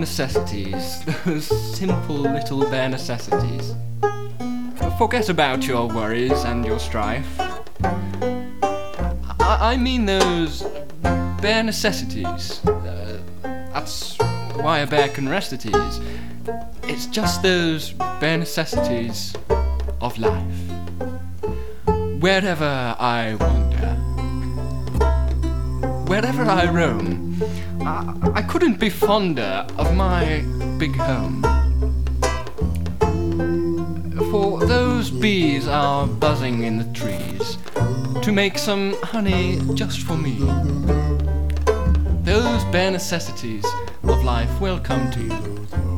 necessities, those simple little bare necessities. Forget about your worries and your strife. I mean those bare necessities. That's why a bear can rest at ease. It's just those bare necessities of life. Wherever I wander, wherever I roam, I couldn't be fonder of my big home. For those bees are buzzing in the trees to make some honey just for me. Those bare necessities of life will come to you.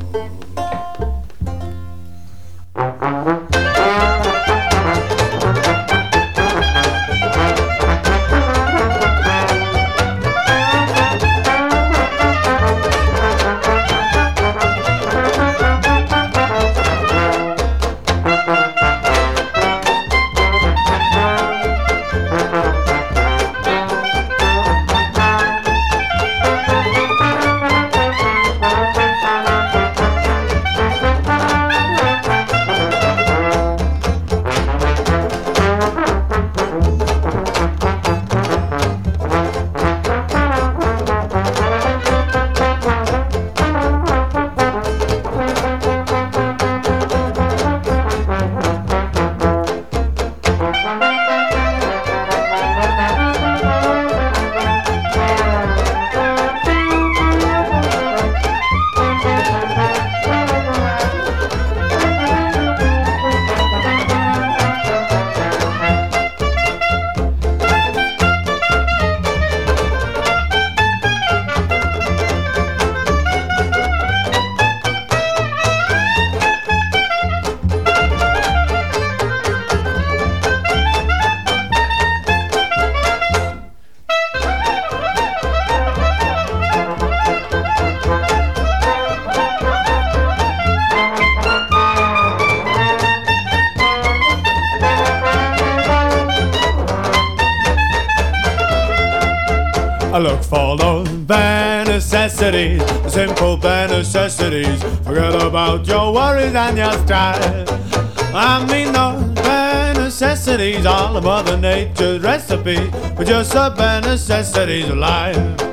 I look for those bare necessities, the simple bare necessities. Forget about your worries and your strife. I mean those bare necessities, all of Mother Nature's recipe, but just the bare necessities of life.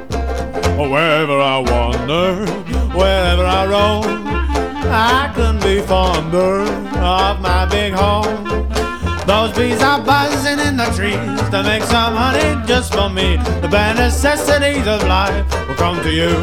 Wherever I wander, wherever I roam, I couldn't be fonder of my big home. Those bees are buzzing in the trees to make some honey just for me. The bare necessities of life will come to you.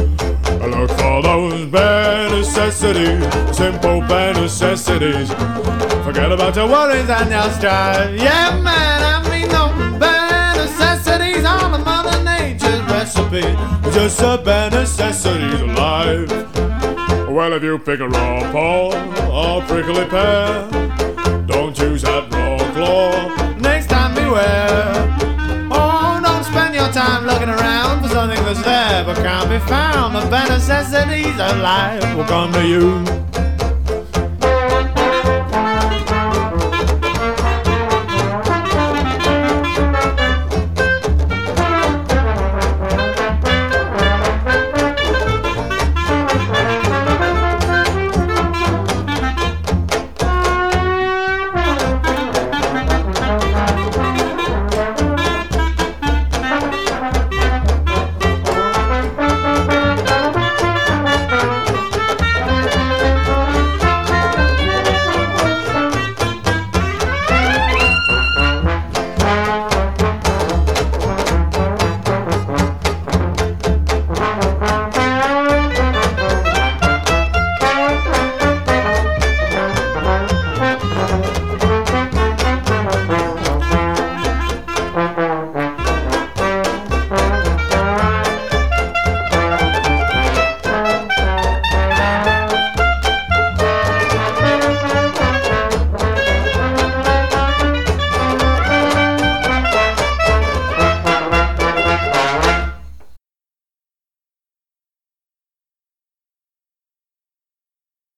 I look for those bare necessities, simple bare necessities. Forget about your worries and your strife. Yeah, man, I mean those bare necessities are the Mother Nature's recipe. Just the bare necessities of life. Well, if you pick a raw paw or prickly pear, don't use that raw claw, next time beware. Oh, don't spend your time looking around for something that's there but can't be found. The bare necessities of life will come to you.